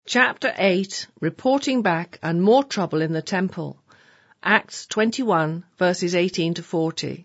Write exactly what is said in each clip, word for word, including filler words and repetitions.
Chapter eight, Reporting Back and More Trouble in the Temple. Acts twenty-one, verses eighteen to forty.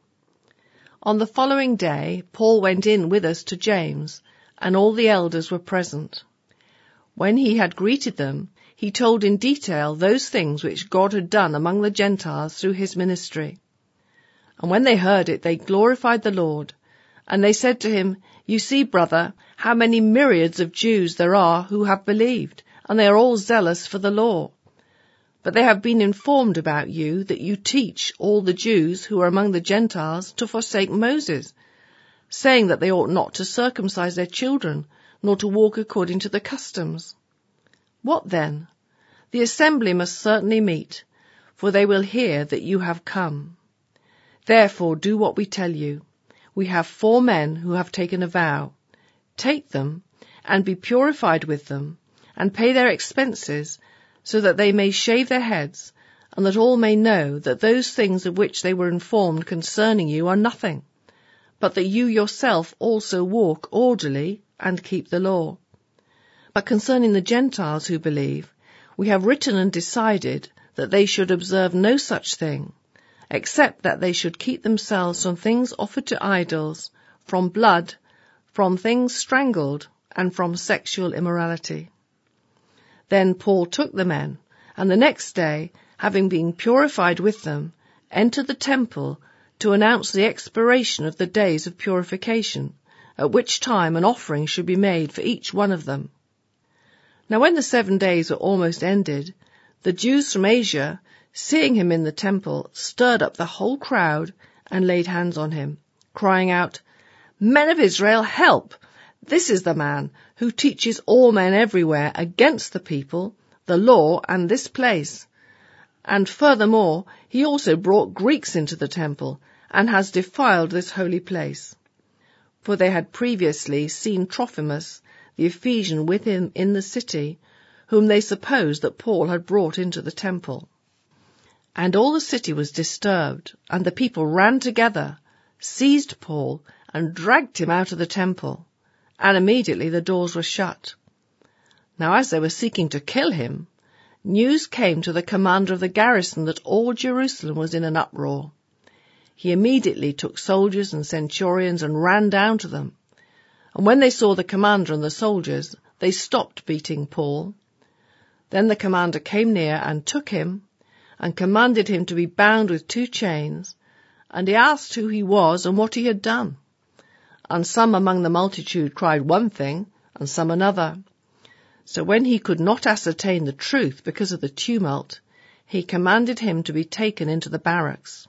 On the following day, Paul went in with us to James, and all the elders were present. When he had greeted them, he told in detail those things which God had done among the Gentiles through his ministry. And when they heard it, they glorified the Lord, and they said to him, "You see, brother, how many myriads of Jews there are who have believed, and they are all zealous for the law. But they have been informed about you that you teach all the Jews who are among the Gentiles to forsake Moses, saying that they ought not to circumcise their children, nor to walk according to the customs. What then? The assembly must certainly meet, for they will hear that you have come. Therefore do what we tell you. We have four men who have taken a vow. Take them, and be purified with them, and pay their expenses, so that they may shave their heads, and that all may know that those things of which they were informed concerning you are nothing, but that you yourself also walk orderly and keep the law. But concerning the Gentiles who believe, we have written and decided that they should observe no such thing, except that they should keep themselves from things offered to idols, from blood, from things strangled, and from sexual immorality." Then Paul took the men, and the next day, having been purified with them, entered the temple to announce the expiration of the days of purification, at which time an offering should be made for each one of them. Now when the seven days were almost ended, the Jews from Asia, seeing him in the temple, stirred up the whole crowd and laid hands on him, crying out, "Men of Israel, help! This is the man who teaches all men everywhere against the people, the law, and this place. And furthermore, he also brought Greeks into the temple, and has defiled this holy place." For they had previously seen Trophimus, the Ephesian, with him in the city, whom they supposed that Paul had brought into the temple. And all the city was disturbed, and the people ran together, seized Paul, and dragged him out of the temple. And immediately the doors were shut. Now as they were seeking to kill him, news came to the commander of the garrison that all Jerusalem was in an uproar. He immediately took soldiers and centurions and ran down to them. And when they saw the commander and the soldiers, they stopped beating Paul. Then the commander came near and took him, and commanded him to be bound with two chains, and he asked who he was and what he had done. And some among the multitude cried one thing, and some another. So when he could not ascertain the truth because of the tumult, he commanded him to be taken into the barracks.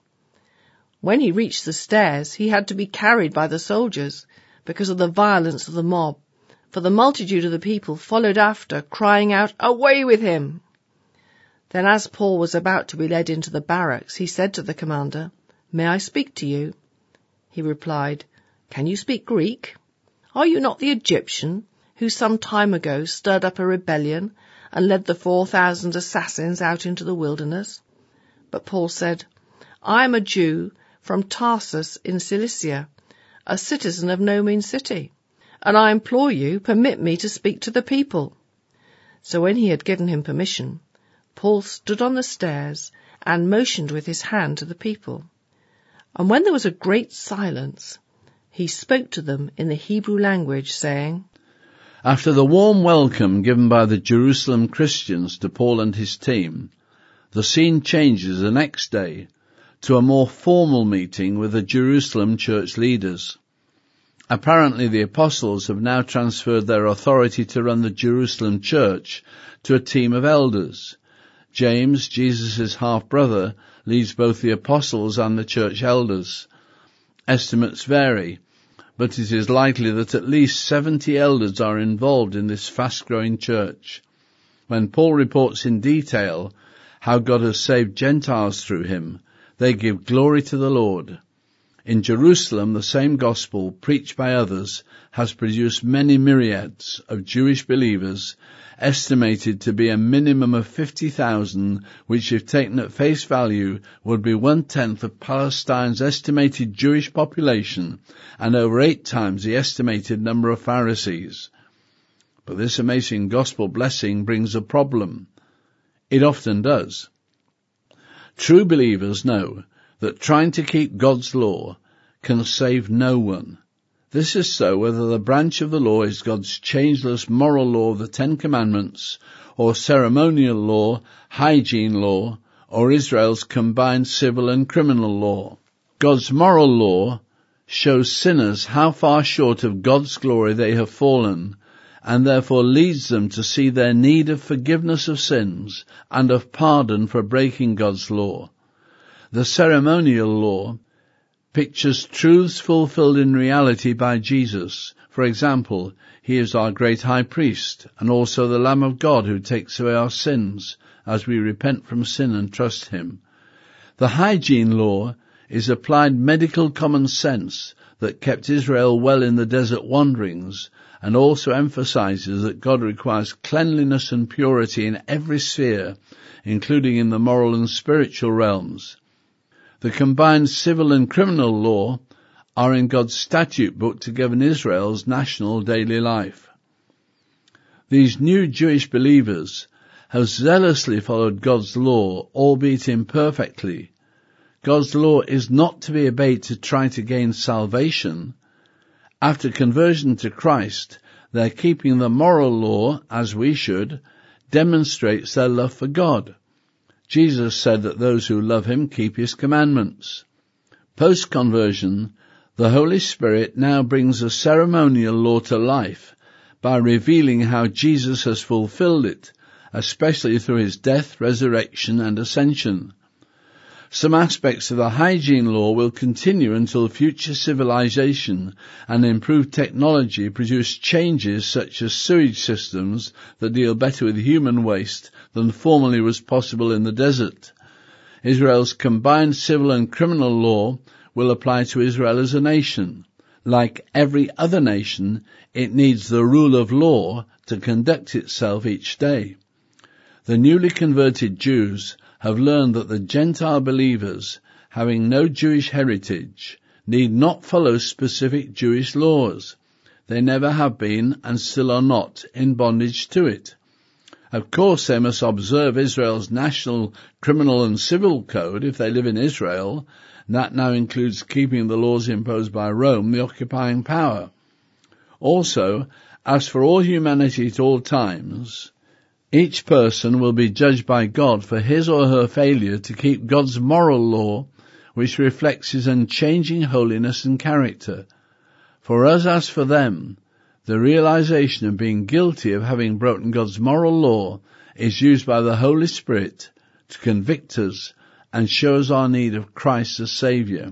When he reached the stairs, he had to be carried by the soldiers, because of the violence of the mob, for the multitude of the people followed after, crying out, "Away with him!" Then as Paul was about to be led into the barracks, he said to the commander, "May I speak to you?" He replied, "Can you speak Greek? Are you not the Egyptian who some time ago stirred up a rebellion and led the four thousand assassins out into the wilderness?" But Paul said, "I am a Jew from Tarsus in Cilicia, a citizen of no mean city, and I implore you, permit me to speak to the people." So when he had given him permission, Paul stood on the stairs and motioned with his hand to the people. And when there was a great silence, he spoke to them in the Hebrew language, saying, After the warm welcome given by the Jerusalem Christians to Paul and his team, the scene changes the next day to a more formal meeting with the Jerusalem church leaders. Apparently the apostles have now transferred their authority to run the Jerusalem church to a team of elders. James, Jesus' half-brother, leads both the apostles and the church elders. Estimates vary, but it is likely that at least seventy elders are involved in this fast-growing church. When Paul reports in detail how God has saved Gentiles through him, they give glory to the Lord. In Jerusalem, the same gospel, preached by others, has produced many myriads of Jewish believers, estimated to be a minimum of fifty thousand, which if taken at face value would be one-tenth of Palestine's estimated Jewish population and over eight times the estimated number of Pharisees. But this amazing gospel blessing brings a problem. It often does. True believers know that trying to keep God's law can save no one. This is so whether the branch of the law is God's changeless moral law of the Ten Commandments, or ceremonial law, hygiene law, or Israel's combined civil and criminal law. God's moral law shows sinners how far short of God's glory they have fallen, and therefore leads them to see their need of forgiveness of sins and of pardon for breaking God's law. The ceremonial law pictures truths fulfilled in reality by Jesus. For example, he is our great high priest, and also the Lamb of God who takes away our sins as we repent from sin and trust him. The hygiene law is applied medical common sense that kept Israel well in the desert wanderings, and also emphasizes that God requires cleanliness and purity in every sphere, including in the moral and spiritual realms. The combined civil and criminal law are in God's statute book to govern Israel's national daily life. These new Jewish believers have zealously followed God's law, albeit imperfectly. God's law is not to be obeyed to try to gain salvation. After conversion to Christ, their keeping the moral law, as we should, demonstrates their love for God. Jesus said that those who love him keep his commandments. Post-conversion, the Holy Spirit now brings a ceremonial law to life by revealing how Jesus has fulfilled it, especially through his death, resurrection, and ascension. Some aspects of the hygiene law will continue until future civilization and improved technology produce changes such as sewage systems that deal better with human waste than formerly was possible in the desert. Israel's combined civil and criminal law will apply to Israel as a nation. Like every other nation, it needs the rule of law to conduct itself each day. The newly converted Jews have learned that the Gentile believers, having no Jewish heritage, need not follow specific Jewish laws. They never have been and still are not in bondage to it. Of course, they must observe Israel's national criminal and civil code if they live in Israel. That now includes keeping the laws imposed by Rome, the occupying power. Also, as for all humanity at all times, each person will be judged by God for his or her failure to keep God's moral law, which reflects his unchanging holiness and character. For us as for them, the realization of being guilty of having broken God's moral law is used by the Holy Spirit to convict us and show us our need of Christ as Saviour.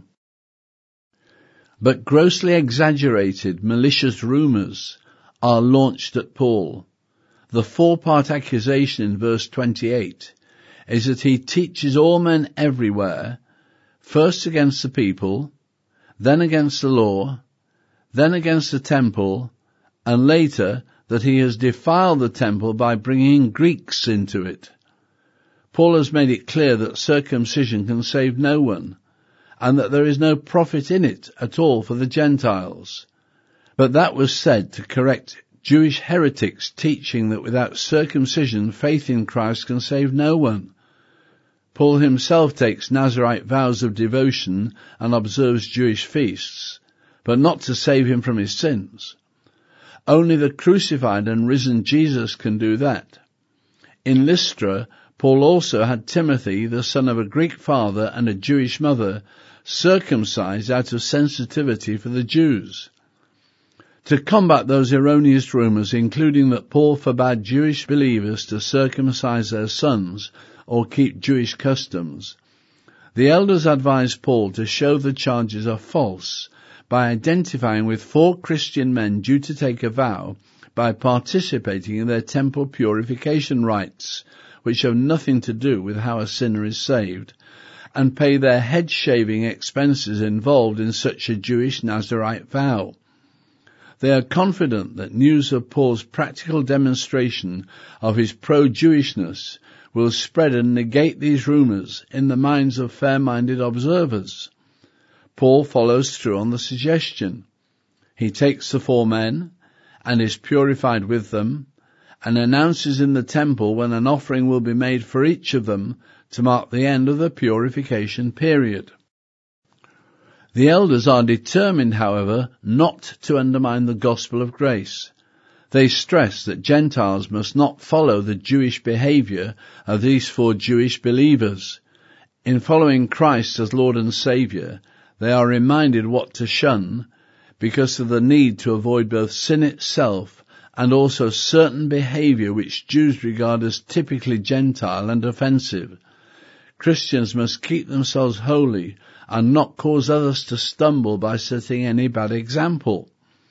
But grossly exaggerated, malicious rumours are launched at Paul. The four-part accusation in verse twenty-eight is that he teaches all men everywhere, first against the people, then against the law, then against the temple, and later that he has defiled the temple by bringing Greeks into it. Paul has made it clear that circumcision can save no one, and that there is no profit in it at all for the Gentiles. But that was said to correct Jewish heretics teaching that without circumcision, faith in Christ can save no one. Paul himself takes Nazirite vows of devotion and observes Jewish feasts, but not to save him from his sins. Only the crucified and risen Jesus can do that. In Lystra, Paul also had Timothy, the son of a Greek father and a Jewish mother, circumcised out of sensitivity for the Jews. To combat those erroneous rumours, including that Paul forbade Jewish believers to circumcise their sons or keep Jewish customs, the elders advised Paul to show the charges are false by identifying with four Christian men due to take a vow by participating in their temple purification rites, which have nothing to do with how a sinner is saved, and pay their head-shaving expenses involved in such a Jewish Nazirite vow. They are confident that news of Paul's practical demonstration of his pro-Jewishness will spread and negate these rumours in the minds of fair-minded observers. Paul follows through on the suggestion. He takes the four men and is purified with them, and announces in the temple when an offering will be made for each of them to mark the end of the purification period. The elders are determined, however, not to undermine the gospel of grace. They stress that Gentiles must not follow the Jewish behavior of these four Jewish believers. In following Christ as Lord and Saviour, they are reminded what to shun because of the need to avoid both sin itself and also certain behavior which Jews regard as typically Gentile and offensive. Christians must keep themselves holy and not cause others to stumble by setting any bad example.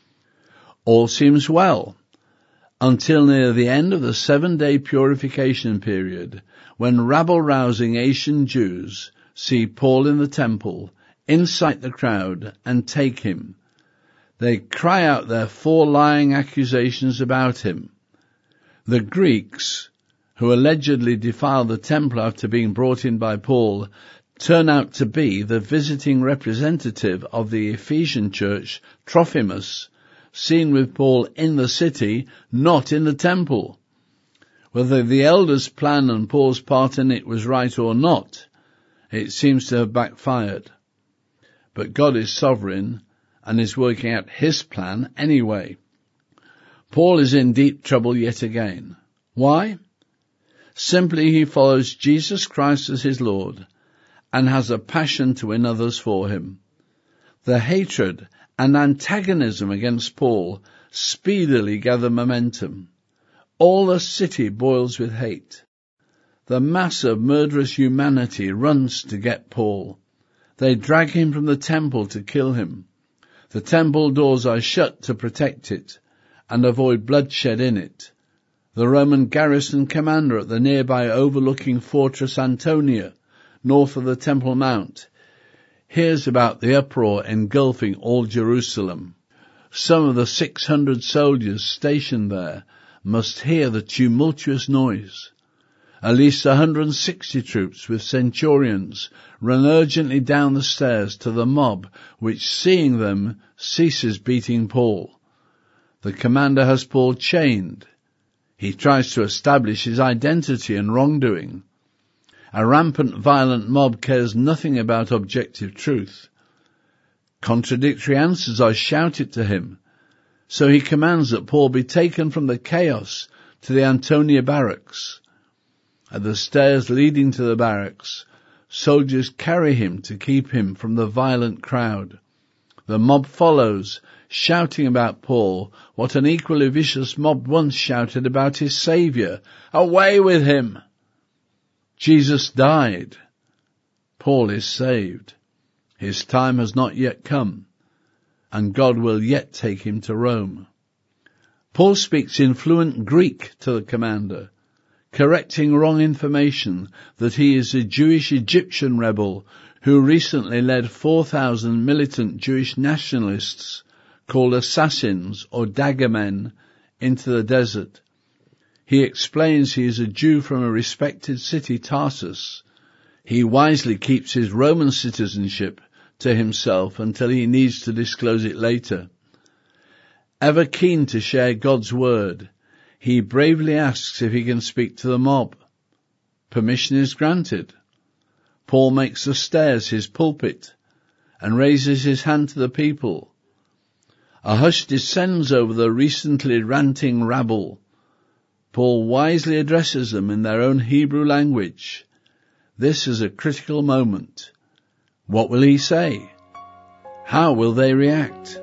All seems well, until near the end of the seven-day purification period, when rabble-rousing Asian Jews see Paul in the temple, incite the crowd, and take him. They cry out their four lying accusations about him. The Greeks, who allegedly defiled the temple after being brought in by Paul, turn out to be the visiting representative of the Ephesian church, Trophimus, seen with Paul in the city, not in the temple. Whether the elders' plan and Paul's part in it was right or not, it seems to have backfired. But God is sovereign and is working out his plan anyway. Paul is in deep trouble yet again. Why? Simply he follows Jesus Christ as his Lord and has a passion to win others for him. The hatred and antagonism against Paul speedily gather momentum. All the city boils with hate. The mass of murderous humanity runs to get Paul. They drag him from the temple to kill him. The temple doors are shut to protect it and avoid bloodshed in it. The Roman garrison commander at the nearby overlooking fortress Antonia, north of the Temple Mount, hears about the uproar engulfing all Jerusalem. Some of the six hundred soldiers stationed there must hear the tumultuous noise. At least one hundred sixty troops with centurions run urgently down the stairs to the mob, which, seeing them, ceases beating Paul. The commander has Paul chained. He tries to establish his identity and wrongdoing. A rampant, violent mob cares nothing about objective truth. Contradictory answers are shouted to him, so he commands that Paul be taken from the chaos to the Antonia barracks. At the stairs leading to the barracks, soldiers carry him to keep him from the violent crowd. The mob follows, shouting about Paul what an equally vicious mob once shouted about his Saviour. Away with him! Jesus died. Paul is saved. His time has not yet come, and God will yet take him to Rome. Paul speaks in fluent Greek to the commander, correcting wrong information that he is a Jewish Egyptian rebel who recently led four thousand militant Jewish nationalists called assassins or dagger men into the desert. He explains he is a Jew from a respected city, Tarsus. He wisely keeps his Roman citizenship to himself until he needs to disclose it later. Ever keen to share God's word, he bravely asks if he can speak to the mob. Permission is granted. Paul makes the stairs his pulpit and raises his hand to the people. A hush descends over the recently ranting rabble. Paul wisely addresses them in their own Hebrew language. This is a critical moment. What will he say? How will they react?